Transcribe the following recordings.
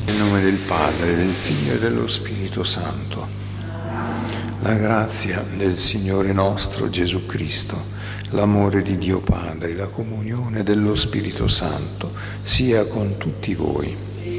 Nel nome del Padre, del Figlio e dello Spirito Santo. La grazia del Signore nostro Gesù Cristo, l'amore di Dio Padre, la comunione dello Spirito Santo sia con tutti voi.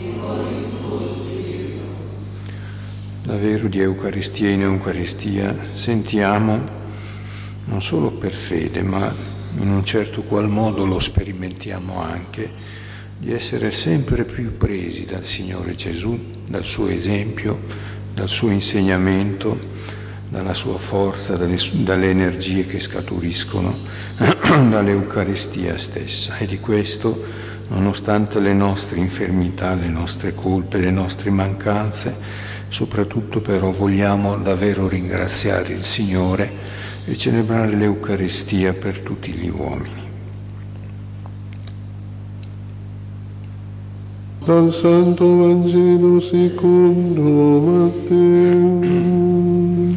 Davvero di Eucaristia in Eucaristia sentiamo, non solo per fede, ma in un certo qual modo lo sperimentiamo anche, di essere sempre più presi dal Signore Gesù, dal suo esempio, dal suo insegnamento, dalla sua forza, dalle energie che scaturiscono dall'Eucaristia stessa. E di questo, nonostante le nostre infermità, le nostre colpe, le nostre mancanze, soprattutto però vogliamo davvero ringraziare il Signore e celebrare l'Eucaristia per tutti gli uomini. Dal Santo Vangelo secondo Matteo,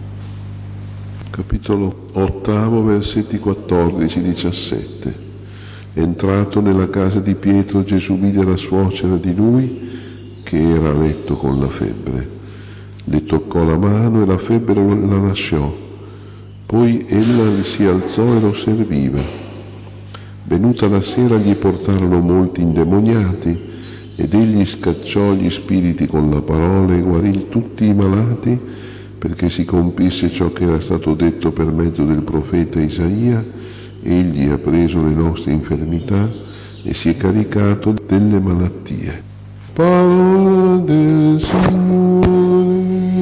capitolo 8, versetti 14-17. Entrato nella casa di Pietro, Gesù vide la suocera di lui che era a letto con la febbre. Le toccò la mano e la febbre la lasciò. Poi ella si alzò e lo serviva. Venuta la sera gli portarono molti indemoniati ed egli scacciò gli spiriti con la parola e guarì tutti i malati, perché si compisse ciò che era stato detto per mezzo del profeta Isaia: egli ha preso le nostre infermità e si è caricato delle malattie. Parola del Signore.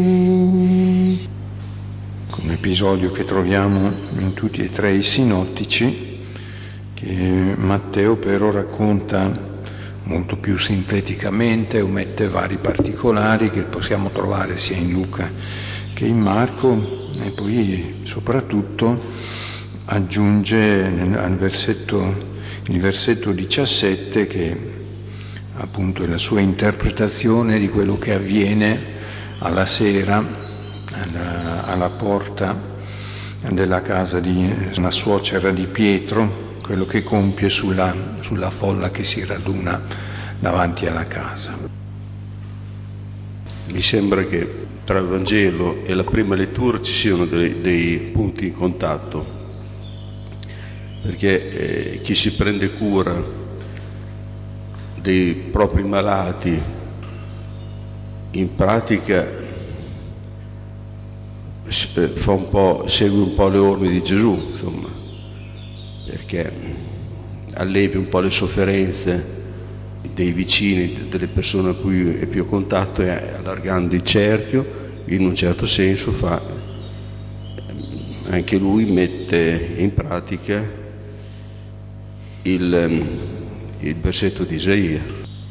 Un episodio che troviamo in tutti e tre i sinottici, che Matteo però racconta molto più sinteticamente, omette vari particolari che possiamo trovare sia in Luca che in Marco, e poi soprattutto aggiunge il versetto 17, che appunto è la sua interpretazione di quello che avviene alla sera alla porta della casa di una suocera di Pietro, quello che compie sulla folla che si raduna davanti alla casa. Mi sembra che tra il Vangelo e la prima lettura ci siano dei punti di contatto, perché chi si prende cura dei propri malati in pratica segue un po' le orme di Gesù, insomma, perché allevi un po' le sofferenze dei vicini, delle persone a cui è più a contatto, e allargando il cerchio, in un certo senso anche lui mette in pratica il versetto di Isaia.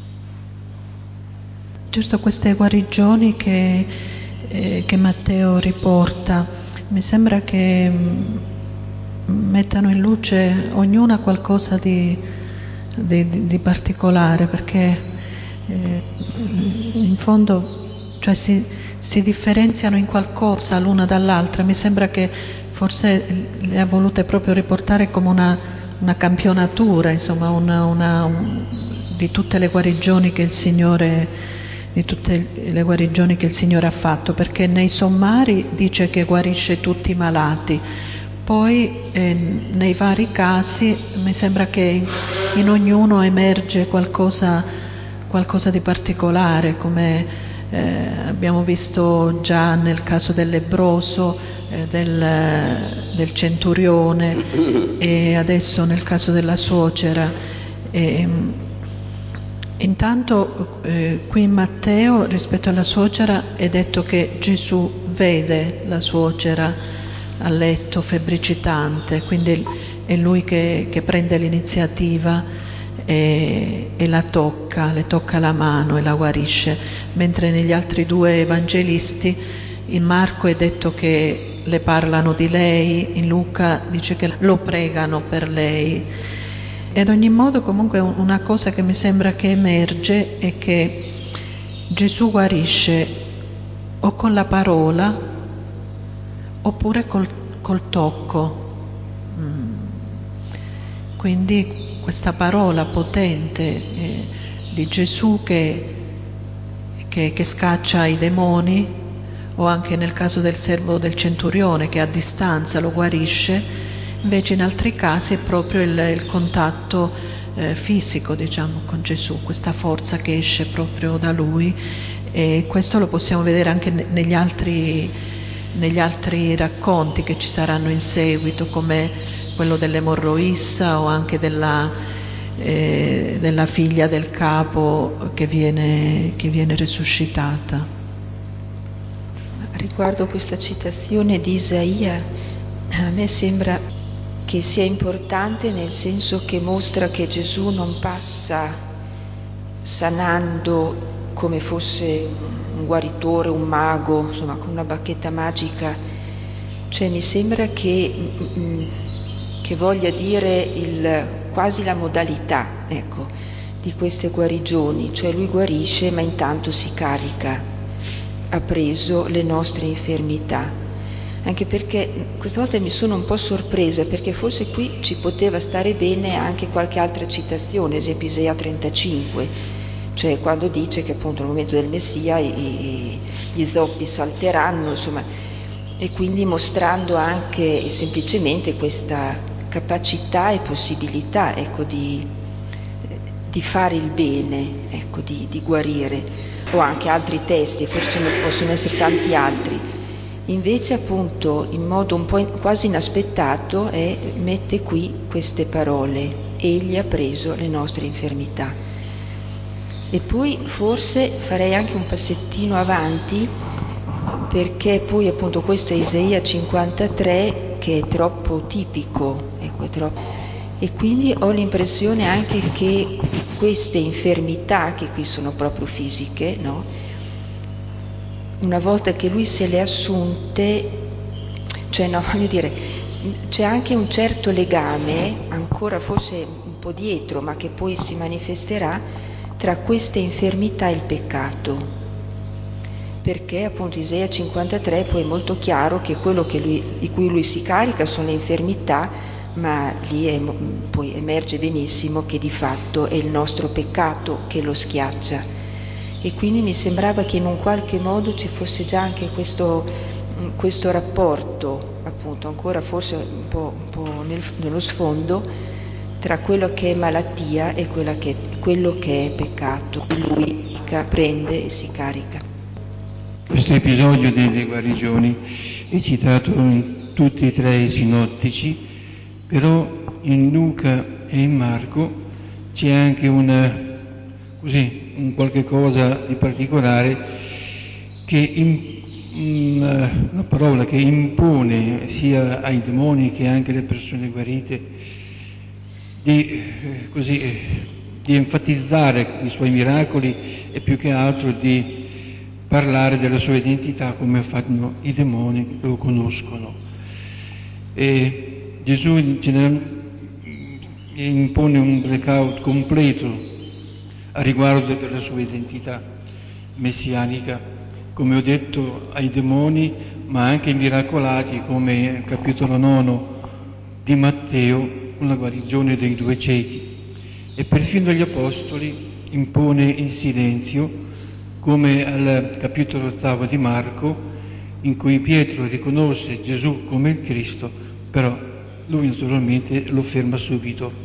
Certo, queste guarigioni che Matteo riporta mi sembra che mettano in luce ognuna qualcosa di particolare, perché in fondo si differenziano in qualcosa l'una dall'altra. Mi sembra che forse le ha volute proprio riportare come una campionatura, insomma, di tutte le guarigioni che il Signore ha fatto, perché nei sommari dice che guarisce tutti i malati, poi nei vari casi mi sembra che in ognuno emerge qualcosa di particolare, come abbiamo visto già nel caso del lebbroso, del centurione, e adesso nel caso della suocera. Intanto qui in Matteo, rispetto alla suocera, è detto che Gesù vede la suocera a letto febbricitante, quindi è lui che prende l'iniziativa e la tocca, le tocca la mano e la guarisce, mentre negli altri due evangelisti, in Marco è detto che le parlano di lei, in Luca dice che lo pregano per lei. Ad ogni modo, comunque, una cosa che mi sembra che emerge è che Gesù guarisce o con la parola oppure col tocco. Quindi questa parola potente di Gesù che che scaccia i demoni, o anche nel caso del servo del centurione che a distanza lo guarisce. Invece in altri casi è proprio il contatto fisico, diciamo, con Gesù, questa forza che esce proprio da lui, e questo lo possiamo vedere anche negli altri racconti che ci saranno in seguito, come quello dell'emorroissa o anche della figlia del capo che viene risuscitata. Riguardo questa citazione di Isaia, a me sembra che sia importante nel senso che mostra che Gesù non passa sanando come fosse un guaritore, un mago, insomma con una bacchetta magica. Cioè mi sembra che voglia dire quasi la modalità, ecco, di queste guarigioni. Cioè lui guarisce ma intanto si carica, ha preso le nostre infermità. Anche perché questa volta mi sono un po' sorpresa, perché forse qui ci poteva stare bene anche qualche altra citazione, ad esempio Isaia 35, cioè quando dice che appunto nel momento del Messia gli zoppi salteranno, insomma, e quindi mostrando anche semplicemente questa capacità e possibilità, ecco, di fare il bene, ecco, di guarire, o anche altri testi, forse ce ne possono essere tanti altri. Invece appunto in modo un po' quasi inaspettato mette qui queste parole: egli ha preso le nostre infermità. E poi forse farei anche un passettino avanti, perché poi appunto questo è Isaia 53, che è troppo tipico, ecco, è troppo. E quindi ho l'impressione anche che queste infermità, che qui sono proprio fisiche, no? Una volta che lui se le ha assunte, cioè no, voglio dire, c'è anche un certo legame, ancora forse un po' dietro, ma che poi si manifesterà, tra queste infermità e il peccato. Perché appunto Isaia 53 poi è molto chiaro che quello di cui lui si carica sono le infermità, ma lì poi emerge benissimo che di fatto è il nostro peccato che lo schiaccia. E quindi mi sembrava che in un qualche modo ci fosse già anche questo rapporto, appunto, ancora forse un po' nello sfondo, tra quello che è malattia e quello che è peccato. Lui prende e si carica. Questo episodio delle guarigioni è citato in tutti e tre i sinottici, però in Luca e in Marco c'è anche un qualche cosa di particolare, una parola che impone sia ai demoni che anche alle persone guarite di enfatizzare i suoi miracoli e più che altro di parlare della sua identità, come fanno i demoni che lo conoscono. E Gesù impone un blackout completo a riguardo della sua identità messianica, come ho detto, ai demoni, ma anche ai miracolati, come nel capitolo 9 di Matteo, con la guarigione dei 2 ciechi. E perfino agli apostoli impone il silenzio, come al capitolo 8 di Marco, in cui Pietro riconosce Gesù come il Cristo, però lui naturalmente lo ferma subito.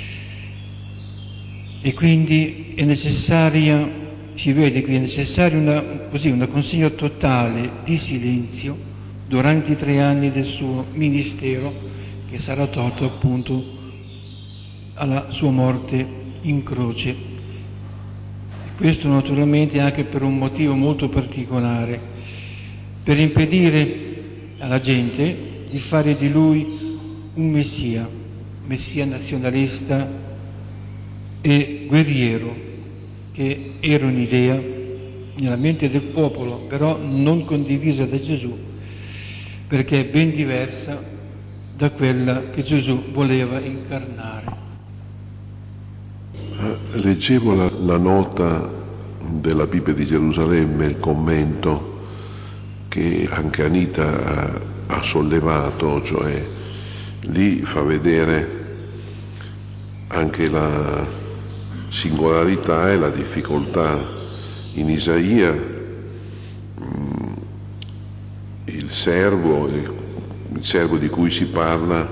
E quindi è necessaria, si vede qui, è necessaria una consegna totale di silenzio durante i 3 anni del suo ministero, che sarà tolto appunto alla sua morte in croce. E questo naturalmente anche per un motivo molto particolare, per impedire alla gente di fare di lui un messia nazionalista e guerriero, che era un'idea nella mente del popolo, però non condivisa da Gesù, perché è ben diversa da quella che Gesù voleva incarnare. Leggevo la nota della Bibbia di Gerusalemme, il commento che anche Anita ha sollevato, cioè lì fa vedere anche la singolarità e la difficoltà In Isaia il servo di cui si parla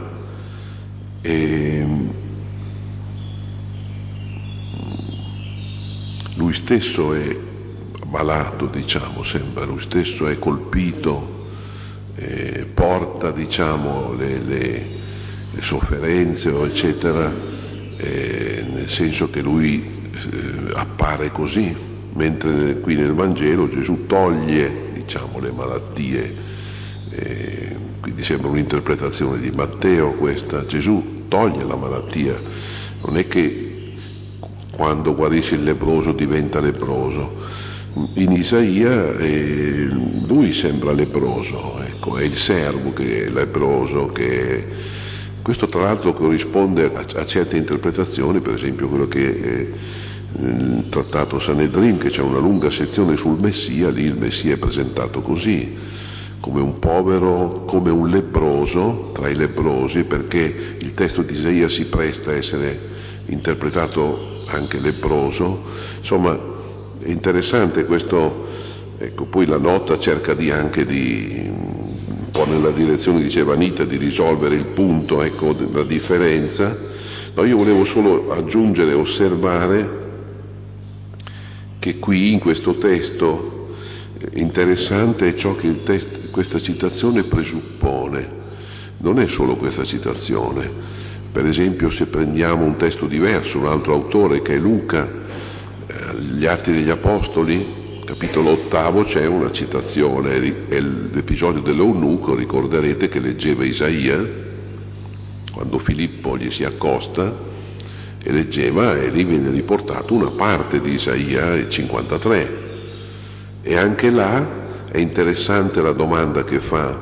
lui stesso è malato, diciamo, sembra, lui stesso è colpito, porta, diciamo, le sofferenze, eccetera, nel senso che lui appare così, mentre qui nel Vangelo Gesù toglie, diciamo, le malattie, quindi sembra un'interpretazione di Matteo questa. Gesù toglie la malattia, non è che quando guarisce il leproso diventa leproso. In Isaia lui sembra leproso, ecco, è il servo che è leproso, questo tra l'altro corrisponde a certe interpretazioni, per esempio quello che nel trattato Sanedrin, che c'è una lunga sezione sul Messia, lì il Messia è presentato così, come un povero, come un leproso tra i leprosi, perché il testo di Isaia si presta a essere interpretato anche leproso. Insomma, è interessante questo, ecco. Poi la nota cerca anche un po' nella direzione, diceva Anita, di risolvere il punto, ecco, della differenza. No, io volevo solo aggiungere, osservare che qui in questo testo interessante è ciò che questa citazione presuppone. Non è solo questa citazione. Per esempio, se prendiamo un testo diverso, un altro autore che è Luca, gli Atti degli Apostoli, capitolo 8, c'è una citazione, è l'episodio dell'eunuco. Ricorderete che leggeva Isaia, quando Filippo gli si accosta e leggeva, e lì viene riportato una parte di Isaia 53. E anche là è interessante la domanda che fa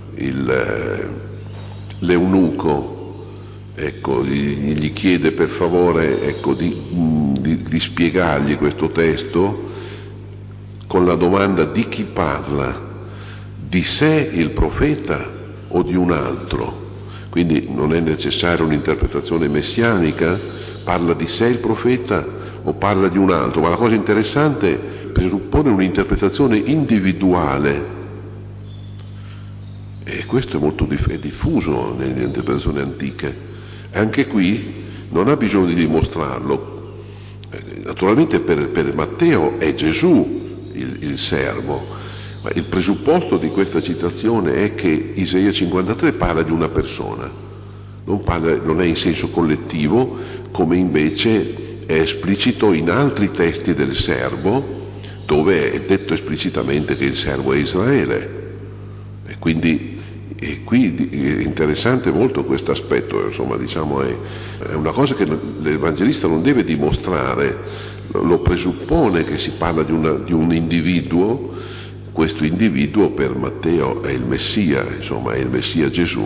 l'eunuco, ecco, gli chiede per favore, ecco, di spiegargli questo testo con la domanda: di chi parla? Di sé il profeta o di un altro? Quindi non è necessaria un'interpretazione messianica, parla di sé il profeta o parla di un altro, ma la cosa interessante presuppone un'interpretazione individuale, e questo è molto diffuso nelle interpretazioni antiche. Anche qui non ha bisogno di dimostrarlo. Naturalmente per Matteo è Gesù il servo, ma il presupposto di questa citazione è che Isaia 53 parla di una persona, non è in senso collettivo, come invece è esplicito in altri testi del servo, dove è detto esplicitamente che il servo è Israele. E quindi qui è interessante molto questo aspetto, insomma, diciamo, è una cosa che l'Evangelista non deve dimostrare, lo presuppone che si parla di un individuo. Questo individuo per Matteo è il Messia, insomma, è il Messia Gesù.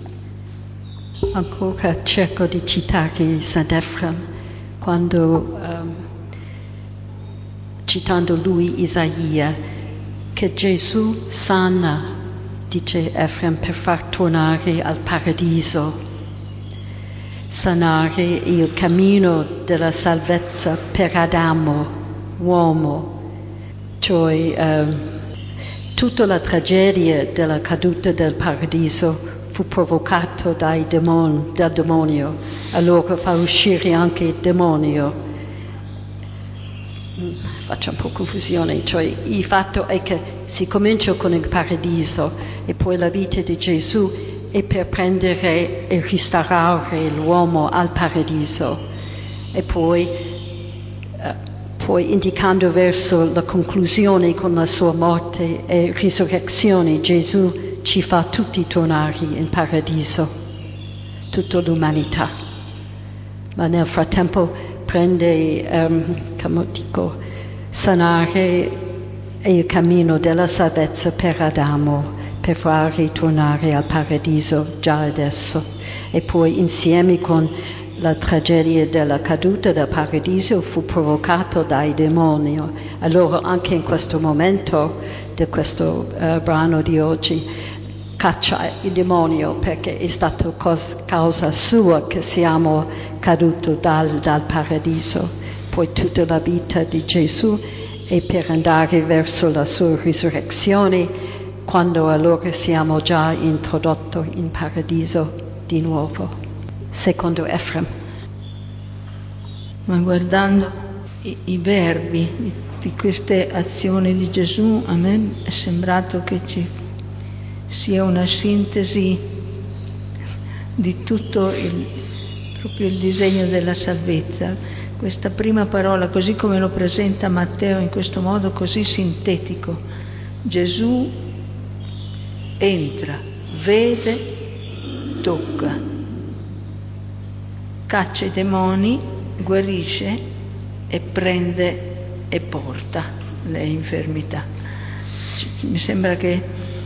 Ancora cerco di citare Sant'Efrem quando, citando lui Isaia, che Gesù sana, dice Efrem, per far tornare al paradiso, sanare il cammino della salvezza per Adamo, uomo, cioè tutta la tragedia della caduta del paradiso fu provocato dal demonio, allora fa uscire anche il demonio. Faccio un po' confusione, cioè il fatto è che si comincia con il paradiso e poi la vita di Gesù è per prendere e restaurare l'uomo al paradiso, e poi indicando verso la conclusione con la sua morte e risurrezione, Gesù ci fa tutti tornare in paradiso, tutta l'umanità. Ma nel frattempo prende, come dico, sanare il cammino della salvezza per Adamo, per far ritornare al paradiso già adesso. E poi insieme con la tragedia della caduta del paradiso fu provocato dai demoni. Allora anche in questo momento di questo brano di oggi caccia il demonio, perché è stato causa sua che siamo caduti dal paradiso. Poi tutta la vita di Gesù e per andare verso la sua risurrezione, quando allora siamo già introdotti in paradiso di nuovo. Secondo Efrem. Ma guardando i verbi di queste azioni di Gesù, a me è sembrato che ci sia una sintesi di tutto proprio il disegno della salvezza. Questa prima parola, così come lo presenta Matteo in questo modo così sintetico: Gesù entra, vede, tocca, caccia i demoni, guarisce e prende e porta le infermità. Mi sembra che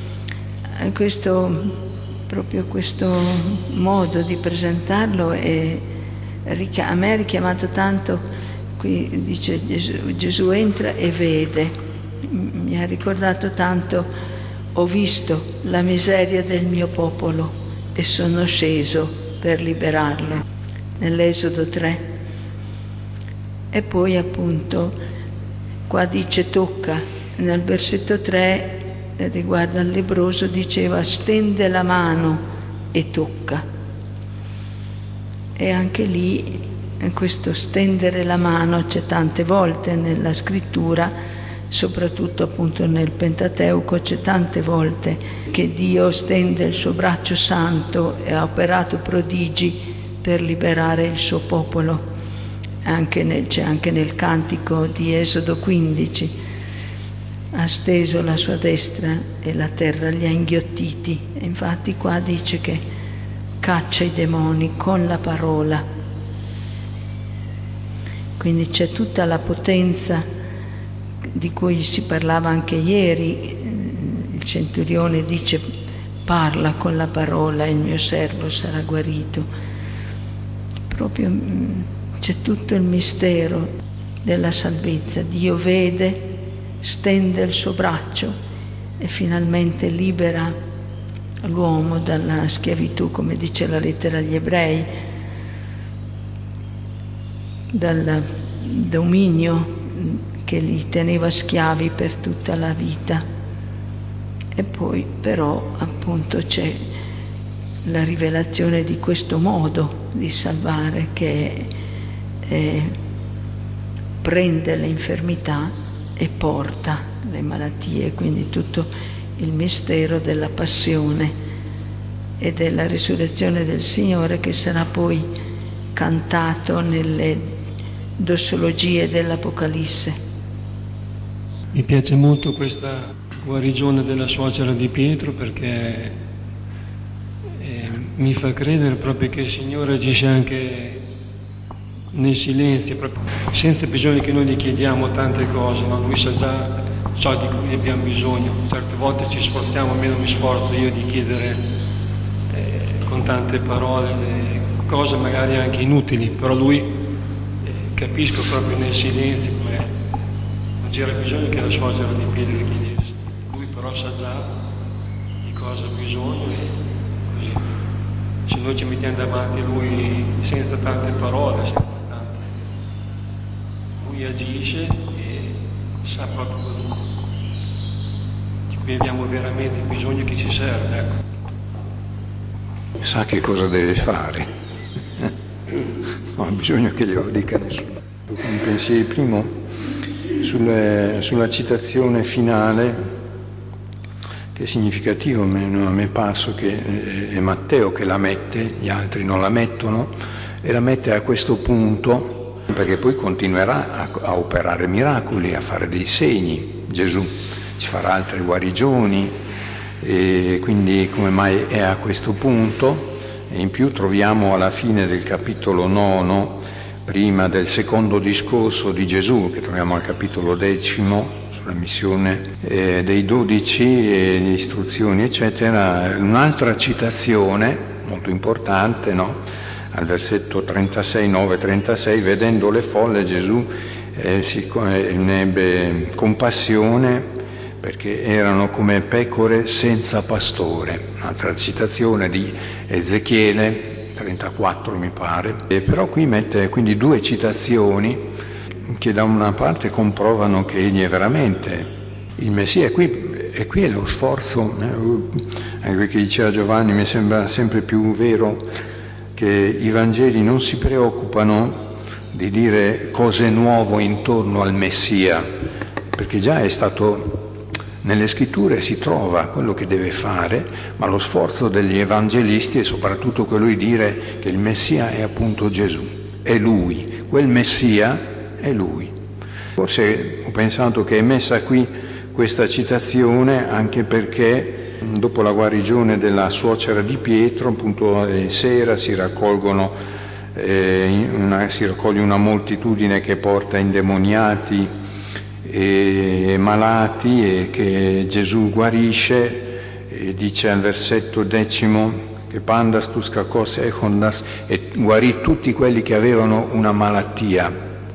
proprio questo modo di presentarlo a me ha richiamato tanto. Qui dice Gesù entra e vede, mi ha ricordato tanto: ho visto la miseria del mio popolo e sono sceso per liberarlo, nell'Esodo 3. E poi appunto qua dice tocca, nel versetto 3 riguardo al lebbroso diceva stende la mano e tocca, e anche lì questo stendere la mano c'è tante volte nella scrittura, soprattutto appunto nel Pentateuco c'è tante volte che Dio stende il suo braccio santo e ha operato prodigi per liberare il suo popolo. C'è anche nel cantico di Esodo 15: ha steso la sua destra e la terra li ha inghiottiti. E infatti qua dice che caccia i demoni con la parola. Quindi c'è tutta la potenza di cui si parlava anche ieri. Il centurione dice: parla con la parola e il mio servo sarà guarito. Proprio c'è tutto il mistero della salvezza. Dio vede, stende il suo braccio e finalmente libera l'uomo dalla schiavitù, come dice la lettera agli Ebrei, dal dominio che li teneva schiavi per tutta la vita. E poi però appunto c'è la rivelazione di questo modo di salvare, che prende le infermità e porta le malattie, quindi tutto il mistero della passione e della risurrezione del Signore, che sarà poi cantato nelle dossologie dell'Apocalisse. Mi piace molto questa guarigione della suocera di Pietro, perché mi fa credere proprio che il Signore agisce anche nel silenzio, proprio senza bisogno che noi gli chiediamo tante cose, no? Lui sa già ciò di cui abbiamo bisogno. Certe volte ci sforziamo, almeno mi sforzo io di chiedere con tante parole cose magari anche inutili, però lui capisco proprio nel silenzio come non c'era bisogno che la suocera di Pietro gli chiedesse. Lui però sa già di cosa ha bisogno, e così. Se noi ci mettiamo davanti a lui senza tante parole, lui agisce e sa proprio di cui abbiamo veramente bisogno, che ci serve, ecco. Sa che cosa deve fare, non ha bisogno che glielo dica nessuno. Un pensiero primo sulla citazione finale, che è significativo. A me è parso che è Matteo che la mette, gli altri non la mettono, e la mette a questo punto, perché poi continuerà a operare miracoli, a fare dei segni. Gesù ci farà altre guarigioni, e quindi come mai è a questo punto? E in più troviamo alla fine del capitolo 9, prima del secondo discorso di Gesù, che troviamo al capitolo 10, sulla missione dei 12 e le istruzioni eccetera, un'altra citazione molto importante, no? Al versetto 36, 9-36, vedendo le folle Gesù ne ebbe compassione, perché erano come pecore senza pastore. Un'altra citazione di Ezechiele 34 mi pare. Però qui mette quindi due citazioni che da una parte comprovano che egli è veramente il Messia, e qui è lo sforzo, anche perché diceva Giovanni, mi sembra sempre più vero che i Vangeli non si preoccupano di dire cose nuove intorno al Messia, perché già è stato, nelle scritture si trova quello che deve fare, ma lo sforzo degli evangelisti è soprattutto quello di dire che il Messia è appunto Gesù, è Lui, quel Messia è Lui. Forse ho pensato che è messa qui questa citazione anche perché dopo la guarigione della suocera di Pietro, appunto sera si raccoglie una moltitudine che porta indemoniati e malati e che Gesù guarisce, e dice al versetto 10 che pandas tus kakos echondas, e guarì tutti quelli che avevano una malattia,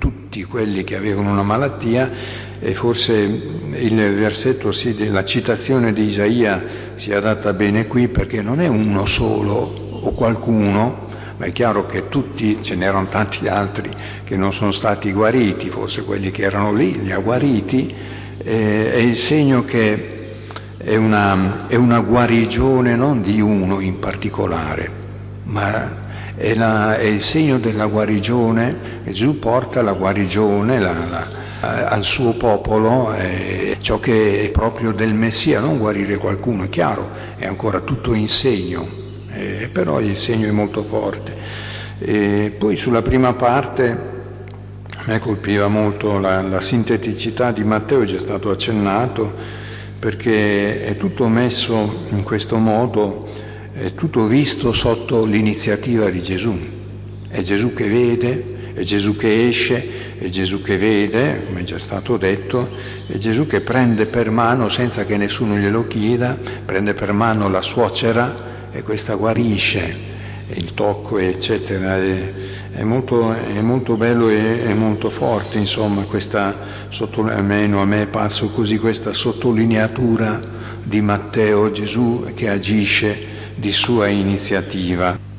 e forse il versetto la citazione di Isaia si adatta bene qui, perché non è uno solo o qualcuno, ma è chiaro che tutti, ce n'erano tanti altri che non sono stati guariti, forse quelli che erano lì li ha guariti, è il segno che è una guarigione non di uno in particolare, ma è il segno della guarigione, e Gesù porta la guarigione al suo popolo, ciò che è proprio del Messia, non guarire qualcuno, è chiaro, è ancora tutto in segno, però il segno è molto forte. E poi sulla prima parte a me colpiva molto la sinteticità di Matteo, è già stato accennato, perché è tutto messo in questo modo, è tutto visto sotto l'iniziativa di Gesù. È Gesù che vede, è Gesù che esce, è Gesù che vede, come è già stato detto, è Gesù che prende per mano, senza che nessuno glielo chieda, prende per mano la suocera e questa guarisce, il tocco eccetera. È molto bello e molto forte, insomma, almeno a me è parso così, questa sottolineatura di Matteo, Gesù che agisce di sua iniziativa.